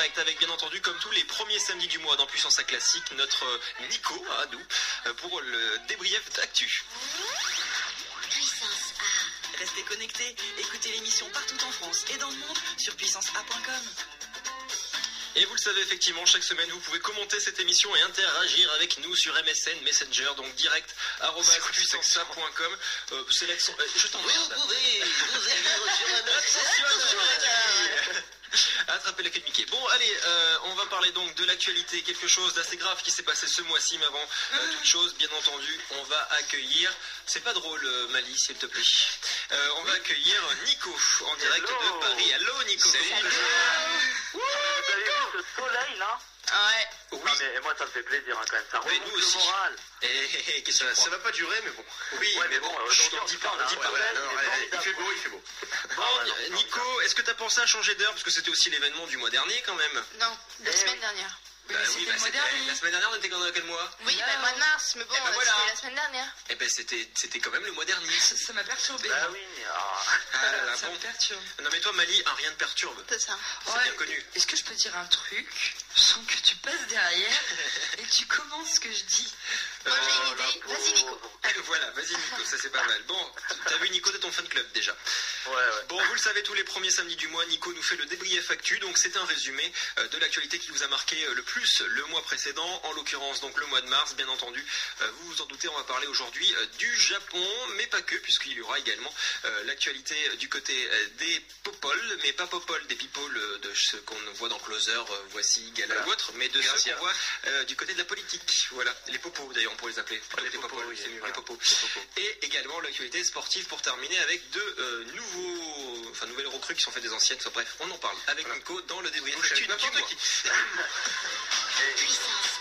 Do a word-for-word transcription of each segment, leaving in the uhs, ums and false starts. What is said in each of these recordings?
direct avec, bien entendu, comme tous les premiers samedis du mois dans Puissance A Classique, notre Nico à nous pour le débrief d'actu. Puissance A. Restez connectés, écoutez l'émission partout en France et dans le monde sur puissance a point com. Et vous le savez effectivement, chaque semaine vous pouvez commenter cette émission et interagir avec nous sur M S N, Messenger, donc direct arobase puissance a point com. Euh, c'est l'accent. Euh, je t'emmerde. Vous pouvez vous aider sur un Attrapez la queue de Mickey. Bon, allez, euh, on va parler donc de l'actualité, quelque chose d'assez grave qui s'est passé ce mois-ci, mais avant euh, toute chose, bien entendu, on va accueillir, c'est pas drôle, euh, Mali, s'il te plaît, euh, on va accueillir Nico, en direct Hello. de Paris. Allô, Nico. Salut. Vous avez vu ce soleil là? Ouais. Oui. Non mais moi ça me fait plaisir hein, quand même, ça Mais remonte nous le aussi. moral. Et, et, et qu'est-ce que Ça, tu ça crois? va pas durer, mais bon. Oui, Ouais, mais mais bon, bon, chut, aujourd'hui, on dit pas, on on dit a- pas. ouais, Voilà, il est non, allez, formidable. il fait beau, il fait beau. Ah Bon, ouais, non, c'est Nico, est-ce que t'as pensé à changer d'heure? Parce que c'était aussi l'événement du mois dernier quand même. Non, la Eh semaine oui. dernière. Bah mais oui, c'était bah le mois c'était dernier. la semaine dernière, on était dans quel mois? Oui, Là, bah, mois de mars, mais bon, Eh ben euh, voilà. c'était la semaine dernière. Eh ben c'était c'était quand même le mois dernier. Ça ça m'a perturbé. Bah oui, ah. Ah là là, Ça bon. me perturbe. Non mais toi Mali, un rien ne perturbe. C'est ça. C'est Ouais. bien connu. Est-ce que je peux dire un truc sans que tu passes derrière et tu commences ce que je dis? Moi j'ai Euh, une idée. Vas-y, Nico. Voilà, vas-y Nico, ça c'est pas mal. Bon, t'as vu Nico de ton fan club déjà. Ouais, ouais. Bon, vous le savez, tous les premiers samedis du mois, Nico nous fait le débrief actu. Donc c'est un résumé euh, de l'actualité qui vous a marqué euh, le plus le mois précédent, en l'occurrence donc le mois de mars, bien entendu. Euh, vous vous en doutez, on va parler aujourd'hui euh, du Japon, mais pas que, puisqu'il y aura également euh, l'actualité du côté euh, des popoles, mais pas popol des people euh, de ce qu'on voit dans Closer, euh, Voici, Gala ou autre, mais de ceux qu'on voit euh, du côté de la politique. Voilà, les popos d'ailleurs, on pourrait les appeler. Pas les popos, popoles, oui, c'est mieux, voilà. les popos. Et également l'actualité sportive pour terminer avec deux euh, nouveaux, enfin nouvelles recrues qui sont faites des anciennes. Soit bref, on en parle avec Voilà. Nico dans le débrief Touche actu avec du n'importe mois. qui. Puissance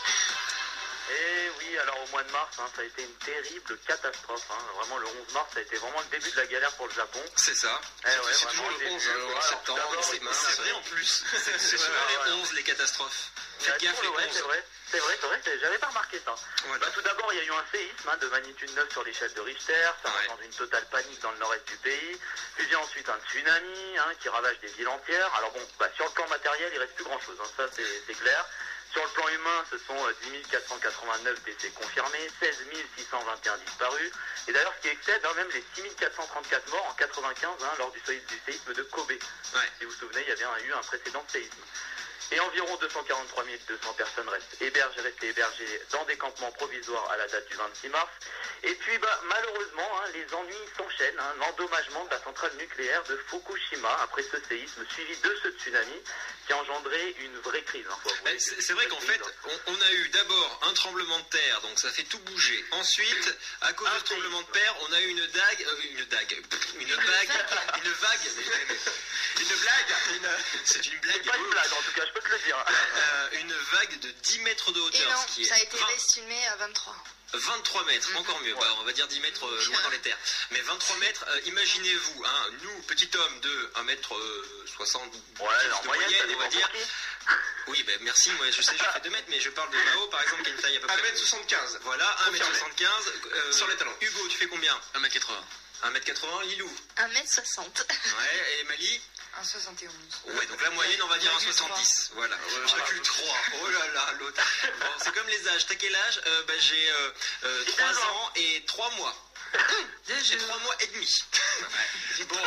Et oui, alors au mois de mars, hein, ça a été une terrible catastrophe. Hein. Vraiment, le onze mars, ça a été vraiment le début de la galère pour le Japon. C'est ça. Eh ouais, c'est vraiment, toujours le début, onze, hein, voilà, en alors, septembre, tout d'abord, c'est il mince. faut- C'est vrai en plus. C'est c'est Ouais, souvent ouais, les ouais. onze les catastrophes. Ouais, Faites gaffe les ouais, c'est onze. vrai, c'est vrai, c'est vrai, c'est- j'avais pas remarqué ça. Voilà. Bah, tout d'abord, il y a eu un séisme hein, de magnitude neuf sur l'échelle de Richter, ça a Ouais. entendu une totale panique dans le nord-est du pays. Puis vient ensuite un tsunami hein, qui ravage des villes entières. Alors bon, bah, sur le plan matériel, il reste plus grand-chose, hein, ça c'est c'est clair. Sur le plan humain, ce sont euh, dix mille quatre cent quatre-vingt-neuf décès confirmés, seize mille six cent vingt et un disparus. Et d'ailleurs, ce qui excède hein, même les six mille quatre cent trente-quatre morts en quatre-vingt-quinze hein, lors du, sé- du séisme de Kobe. Ouais. Si vous vous souvenez, il y a bien eu un précédent séisme. Et environ deux cent quarante-trois mille deux cents personnes restent hébergées, restées hébergées dans des campements provisoires à la date du vingt-six mars. Et puis bah, malheureusement, hein, les ennuis s'enchaînent. Hein, l'endommagement de la centrale nucléaire de Fukushima après ce séisme suivi de ce tsunami qui a engendré une vraie crise. Hein, faut avouer Eh, que C'est c'est c'est vrai une qu'en vraie fait, crise, hein. on, on a eu d'abord un tremblement de terre, donc ça fait tout bouger. Ensuite, à cause Un de ce tremblement de séisme. terre, on a eu une dague, euh, une dague, une vague, une vague, mais- mais- une blague, une- c'est une blague, C'est pas une blague en tout cas, je peux te le dire. Euh, une vague de dix mètres de Et hauteur, non, ce qui est ça a été vingt estimé à vingt-trois. vingt-trois mètres, encore mieux, bah, on va dire dix mètres euh, loin dans les terres. Mais vingt-trois mètres, euh, imaginez-vous, hein, nous, petit homme de un mètre soixante, Ouais, en de moyenne, ça on va dépend dire. pour qui. Oui, ben merci, moi je sais, je fais deux mètres, mais je parle de Mao, par exemple, qui a une taille à peu près. un mètre soixante-quinze. Voilà, un mètre soixante-quinze. euh, Sur les talons. Hugo, tu fais combien? un mètre quatre-vingts. un mètre quatre-vingts, Lilou. un mètre soixante. Ouais, et Mali? Un soixante et onze. Ouais, donc la moyenne, on va dire un Virgule soixante-dix. Voilà, Ouais, je recule trois. Oh là là, l'autre. Bon, c'est comme les âges. T'as quel âge? euh, bah, J'ai euh, euh, J'ai trois deux ans. ans et trois mois. J'ai trois mois et demi. Bon,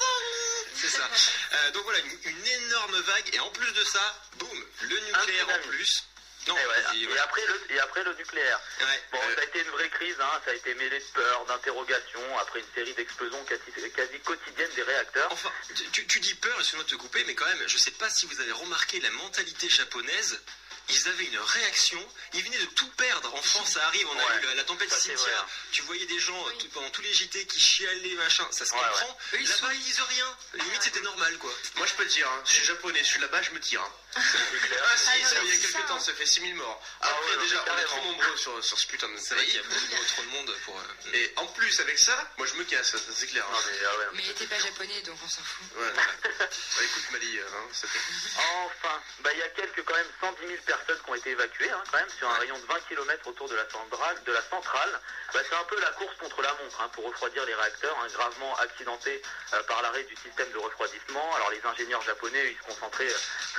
c'est ça. Euh, donc voilà, une, une énorme vague. Et en plus de ça, boum, le nucléaire en tsunami. plus. Non, Et, ouais, vas-y, et voilà. après le, et après le nucléaire. Ouais. Bon, Euh, ça a été une vraie crise, hein, ça a été mêlé de peur, d'interrogations, après une série d'explosions quasi, quasi quotidiennes des réacteurs. Enfin, tu, tu dis peur, excuse-moi de te couper, mais quand même, je sais pas si vous avez remarqué la mentalité japonaise. Ils avaient une réaction, ils venaient de tout perdre. En France, ça arrive, on a Ouais, eu la, la tempête ça, c'est Cynthia. vrai, hein. Tu voyais des gens Oui. tout- pendant tous les J T qui chialaient, machin, ça se Ouais, comprend. ouais. Eux, ils Là-bas, ils disent rien. Limite, c'était normal, quoi. Moi, je peux te dire, hein, je suis japonais, je suis là-bas, je me tire. hein. Nucléaire. Ah si, Ah, non, ça, mais il y a c'est quelques ça, temps, hein. ça fait six mille morts. Ah Après, ouais, non, déjà, mais on est carrément. trop nombreux sur, sur ce putain de C'est vrai qu'il y pays. a beaucoup trop de monde pour. euh, Et en plus, avec ça, moi, je me casse, ça, c'est clair. Non, hein. mais, ah ouais, Mais il était pas japonais, donc on s'en fout. Ouais. Bah, écoute, Mali, hein, ça fait... Enfin, bah, il y a quelques quand même cent dix mille personnes qui ont été évacuées, hein, quand même, sur un Ouais. rayon de vingt kilomètres autour de la centrale. De la centrale. Bah, c'est un peu la course contre la montre hein, pour refroidir les réacteurs, hein, gravement accidentés euh, par l'arrêt du système de refroidissement. Alors les ingénieurs japonais, ils se concentraient euh, plus sur ré-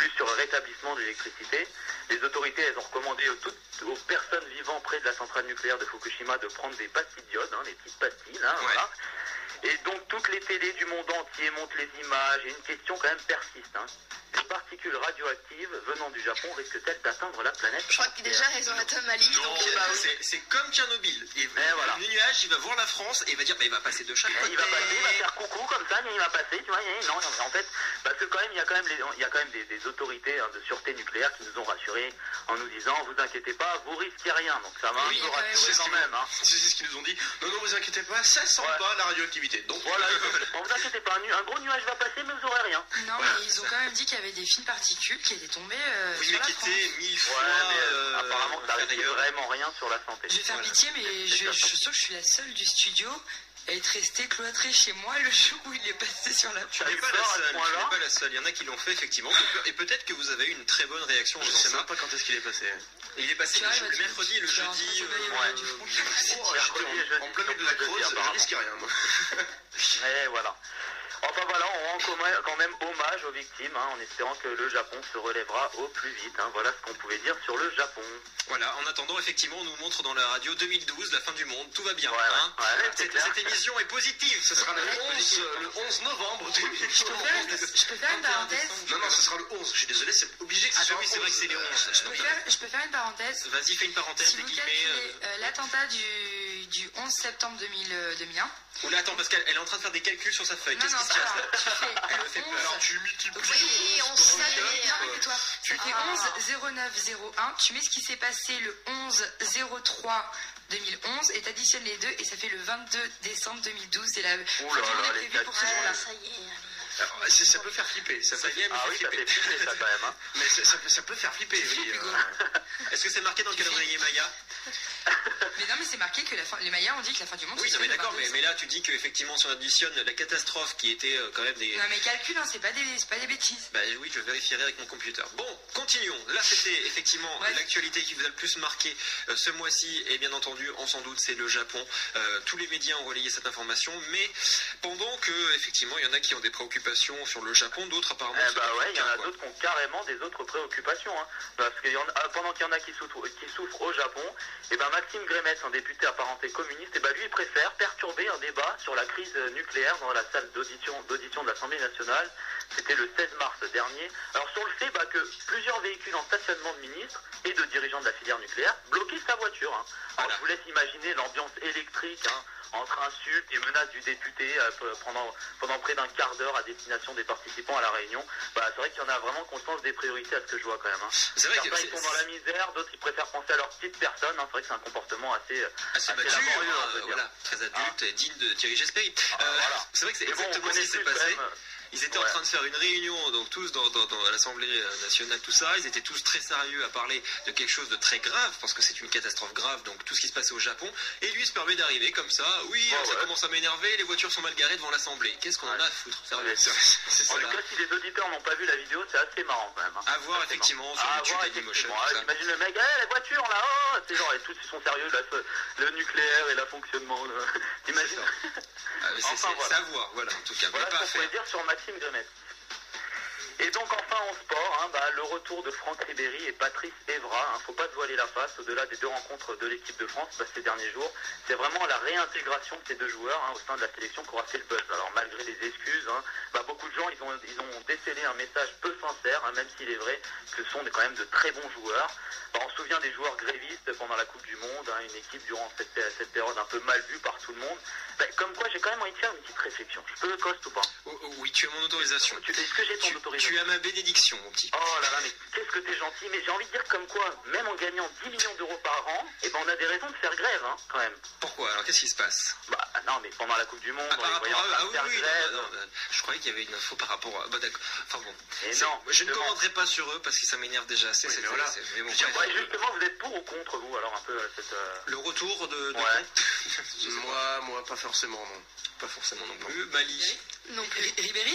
rétablissement de l'électricité. Les autorités, elles ont recommandé aux, toutes, aux personnes vivant près de la centrale nucléaire de Fukushima de prendre des pastilles d'iode, hein, des petites pastilles, hein, Ouais. voilà. Et donc toutes les télés du monde entier montrent les images et une question quand même persiste. Hein. Les particules radioactives venant du Japon risquent-elles d'atteindre la planète Je crois que déjà entière? raison atome Ali, Non, donc bah oui. c'est, c'est comme Tchernobyl. Et Mais voilà. Le nuage, il va voir la France et il va dire, bah, il va passer de chaque Et côté. il va passer, il va faire coucou comme ça, mais il va passer, tu vois, et non, non, en fait, parce que quand même, il y a quand même, les, il y a quand même des, des autorités hein, de sûreté nucléaire qui nous ont rassurés en nous disant, vous inquiétez pas, vous risquez rien, donc ça m'a Oui, un peu quand même, rassuré c'est quand ce même, hein. C'est c'est ce qu'ils nous ont dit. Non, non, vous inquiétez pas, ça sent Ouais. pas la radioactivité. Donc Voilà, bon, vous inquiétez pas, un, nu- un gros nuage va passer, mais vous aurez rien. Non, mais ils ont quand même dit qu'il y avait des fines particules qui étaient tombées euh, Oui, sur mais la qui France. était mille Ouais, fois. mais euh, apparemment, ça risque inférieur. vraiment rien sur la santé. Je vais faire Voilà. pitié, mais je, je suis sûre que je suis la seule du studio à être restée cloîtrée chez moi le jour où il est passé sur la Tu place. n'es pas la peur à ce seule, tu point-là n'es pas la seule. Il y en a qui l'ont fait effectivement. Et peut-être que vous avez eu une très bonne réaction en je faisant sais ça. même pas quand est-ce qu'il est passé. Et il est passé Tu le, arrives le à te- mercredi et le tu as un jeudi. trou de sommeil au euh, milieu du front. Oh, J'étais mercredi, en, en plein milieu de la jeudi, creuse, je apparemment. risque rien, moi. Et voilà. Enfin voilà, on rend quand même- quand même hommage aux victimes, hein, en espérant que le Japon se relèvera au plus vite. Hein. Voilà ce qu'on pouvait dire sur le Japon. Voilà, en attendant, effectivement, on nous montre dans la radio deux mille douze, la fin du monde, tout va bien. Ouais, hein. ouais, ouais, c'est cette, clair. cette émission est positive. Ce sera le onze, Le onze novembre deux mille Je peux faire une, je peux faire une parenthèse Non, non, ce sera le onze. Je suis désolé, c'est obligé que ce Ah soit oui, le c'est vrai que c'est les onze. onze. Je peux faire, je peux faire une parenthèse. Vas-y, fais une parenthèse, Si des vous guillemets. calculez euh, l'attentat du, du onze septembre deux mille, euh, deux mille un, euh. Oula, attends, parce qu'elle elle est en train de faire des calculs sur sa feuille. non, Qu'est-ce non, qui se c'est passe pas grave. Tu fais Elle me fait le peur. onze. Tu multiplies. Donc, oui, on ça sait. fait- non, mais tais-toi. Ça fait Ah. onze zéro neuf zéro un. Tu mets ce qui s'est passé le onze zéro trois deux mille onze et t'additionnes les deux et ça fait le vingt-deux décembre deux mille douze. C'est la Ouh fin là du là, monde les prévue pour ce calculs. jour-là. Ouais, ça y est, allez. Alors, c'est- ça peut faire flipper. Ça, Ça peut, y est, elle me Ah fait oui, ça flipper. fait flipper ça quand même. Hein. mais ça, ça peut, ça peut faire flipper, oui. euh. Est-ce que c'est marqué dans le calendrier Maya? Mais non, mais c'est marqué que la fin, les Mayas ont dit que la fin du monde Oui, se non, mais fait le d'accord, vingt-deux mais, mais là tu dis qu'effectivement si on additionne la catastrophe qui était euh, quand même des... Non, mais calcul, hein, c'est pas des, c'est pas des bêtises. Bah oui, je vérifierai avec mon computer. Bon, continuons. Là c'était effectivement Bref. l'actualité qui vous a le plus marqué euh, ce mois-ci et bien entendu, on s'en doute, c'est le Japon. Euh, tous les médias ont relayé cette information, mais pendant que effectivement il y en a qui ont des préoccupations sur le Japon, d'autres apparemment... Eh se bah ouais, il y en a quoi. d'autres qui ont carrément des autres préoccupations. Hein. Parce que y en a- pendant qu'il y en a qui souffrent, qui souffrent au Japon, et ben Maxime Grémetz, un député apparenté communiste, et ben lui il préfère perturber un débat sur la crise nucléaire dans la salle d'audition d'audition de l'Assemblée nationale. C'était le seize mars dernier. Alors sur le fait bah, que plusieurs véhicules en stationnement de ministres et de dirigeants de la filière nucléaire bloquaient sa voiture. Hein. Alors Voilà. je vous laisse imaginer l'ambiance électrique hein, entre insultes et menaces du député euh, pendant, pendant près d'un quart d'heure à destination des participants à la réunion. Bah, c'est vrai qu'il y en a vraiment conscience des priorités à ce que je vois quand même. Hein. C'est vrai que Certains c'est- ils sont dans la misère, d'autres ils préfèrent penser à leur petite personne. Hein. C'est vrai que c'est un comportement assez... euh, assez assez mature, laborieux, hein, on peut dire. voilà, très adulte et digne de diriger ce pays. Ah, Euh, voilà. C'est vrai que c'est Mais bon, on exactement ce connaît qui s'est plus, quand passé. même, euh, Ils étaient en Ouais. train de faire une réunion, donc tous dans, dans- dans l'Assemblée nationale, tout ça. Ils étaient tous très sérieux à parler de quelque chose de très grave, parce que c'est une catastrophe grave, donc tout ce qui se passait au Japon. Et lui il se permet d'arriver comme ça. Oui, Ouais, ça ouais. commence à m'énerver, les voitures sont mal garées devant l'Assemblée. Qu'est-ce qu'on en Ouais. a à foutre sérieux Ouais, C'est c'est ça. En tout Voilà. cas, si les auditeurs n'ont pas vu la vidéo, c'est assez marrant quand même. Hein. À voir C'est assez effectivement marrant. sur À YouTube voir, et Dailymotion. effectivement. tout Ah, ça. T'imagines le mec, eh, les voitures là, oh, c'est genre, et tous ils sont sérieux là, ce- le nucléaire et le fonctionnement. le- T'imagines Ah, mais c'est Enfin, c'est- voilà. c'est à voir, voilà, en tout cas. Voilà mais ce pas à qu'on pouvait faire. dire sur Maxime Grémetz. Et donc enfin en sport, hein, bah, le retour de Franck Ribéry et Patrice Evra, hein, faut pas se voiler la face, au-delà des deux rencontres de l'équipe de France bah, ces derniers jours, c'est vraiment la réintégration de ces deux joueurs hein, au sein de la sélection qui aura fait le buzz. Alors malgré les excuses, hein, bah, beaucoup de gens ils ont, ils ont décelé un message peu sincère, hein, même s'il est vrai que ce sont des- quand même de très bons joueurs. Bah, on se souvient des joueurs grévistes pendant la Coupe du Monde, hein, une équipe durant cette, cette période un peu mal vue par tout le monde. Bah, comme quoi j'ai quand même envie de faire une petite réflexion. Je peux Coste ou pas? Oh, oh, oui, tu as mon autorisation. Tu- Est-ce que j'ai ton Tu, autorisation? tu as ma bénédiction, mon petit. Oh là là, mais qu'est-ce que t'es gentil, mais j'ai envie de dire comme quoi, même en gagnant dix millions d'euros par an, eh ben on a des raisons de faire grève, hein, quand même. Pourquoi? Alors qu'est-ce qui se passe? Bah non, mais pendant la Coupe du Monde, Ah, on par les rapport voyait en à... train Ah de oui, faire oui, grève. non, non, non, je croyais qu'il y avait une info par rapport à... Bah d'accord, enfin bon. Et C'est- non, je ne justement. commenterai pas sur eux parce que ça m'énerve déjà assez. Oui, c'est- mais voilà. c'est- mais bon, Je veux dire, bref. Ouais, justement, vous êtes pour ou contre, vous, alors un peu euh, cette... euh, Le retour de... de Ouais. Je sais pas. Moi, moi, pas forcément, non. Pas forcément non plus. Mali. Non plus. Ri- Ribéry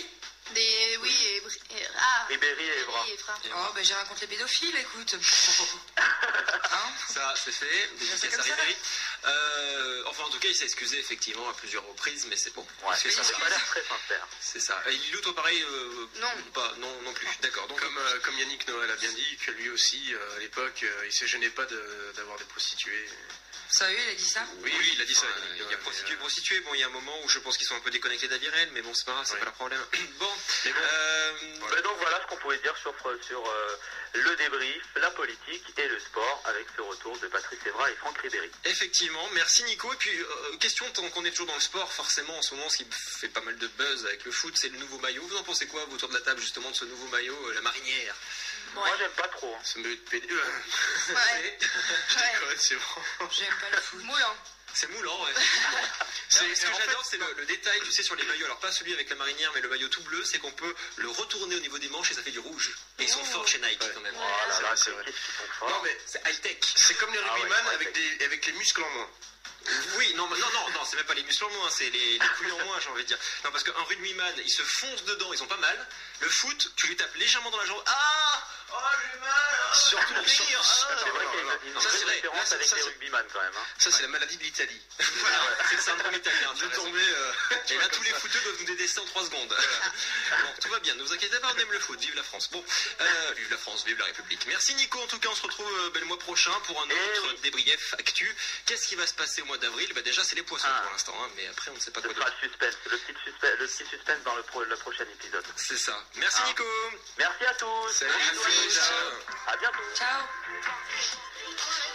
Des... Oui, et... Bri- et- Ah, Ribéry et Evra. Ribéry et Evra. Oh, bah j'ai raconté les pédophiles, écoute. Hein? Ça, c'est fait. Dédicace C'est à comme ça. Ribéry. Euh, enfin, en tout cas, il s'est excusé effectivement à plusieurs reprises, mais c'est bon. Ouais, C'est ça ça. n'a pas l'air très sincère. C'est ça. Et Lilou, toi, pareil euh, Non. Pas, non, non plus. D'accord. Donc, Comme, euh, comme Yannick Noël a bien dit, que lui aussi, euh, à l'époque, euh, il se gênait pas de- d'avoir des prostituées. Sérieux, il a dit ça? Oui, oui, il a dit ça. enfin, Yannick il y a Noël, prostituées, mais, euh, prostituées. Bon, il y a un moment où je pense qu'ils sont un peu déconnectés d'Avirel, mais bon, c'est pas grave, c'est Oui. pas leur problème. Bon. Mais bon, Euh, Bah donc voilà ce qu'on pouvait dire sur, sur euh, le débrief, la politique et le sport avec ce retour de Patrice Evra et Franck Ribéry. Effectivement, merci Nico. Et puis, euh, question, tant qu'on est toujours dans le sport, forcément, en ce moment, ce qui fait pas mal de buzz avec le foot, c'est le nouveau maillot. Vous en pensez quoi, vous, autour de la table, justement, de ce nouveau maillot, euh, la marinière? Moi j'aime pas trop. hein. ce milieu de P D. Ouais. Ouais, Ouais. c'est bon. J'aime pas le foot. Moulant. C'est moulant, ouais, effectivement. C'est- Alors, ce et que en j'adore, c'est le, le détail, tu sais, sur les maillots. Alors, pas celui avec la marinière, mais le maillot tout bleu, c'est qu'on peut le retourner au niveau des manches et ça fait du rouge. Et ils sont Oh. forts chez Nike, Ouais. quand même. Oh là c'est là, vrai, c'est vrai. qu'est-ce qu'ils sont Non, forts. mais C'est high-tech. c'est comme les Ah ouais, rugbyman ouais, avec, ouais. des, avec les muscles en moins. Oui, non, mais non, non, non, c'est même pas les muscles en moins, c'est les, les couilles en moins, j'ai envie de dire. Non, parce qu'un rugbyman, il se fonce dedans, ils ont pas mal. Le foot, tu lui tapes légèrement dans la jambe. Ah! Oh, j'ai mal! Ah, Surtout- rire, surtout- ah. Attends, C'est vrai non, qu'il y a non, une, une non, ça, vraie c'est vrai. différence Là, ça- avec ça, les c'est- rugbyman quand même. Hein. Ça, c'est la maladie de l'Italie. Voilà, c'est le syndrome italien. tu De as raison. tomber. euh, tu Et vois, là, comme tous les ça. footeux doivent nous détester en trois secondes. Bon, tout va bien, ne vous inquiétez pas, on aime le foot. Vive la France. Bon, euh, vive la France, vive la République. Merci Nico, en tout cas, on se retrouve euh, ben, le mois prochain pour un Eh autre oui. débrief actu. Qu'est-ce qui va se passer au mois d'avril? Bah, déjà, c'est les poissons Ah. pour l'instant, hein, mais après, on ne sait pas Ce quoi sera d'autre. le suspense, le petit suspense, le petit suspense dans le, pro- le prochain épisode. C'est ça. Merci Ah. Nico. Merci à tous. Salut, Bonne journée. ciao. À bientôt. Ciao.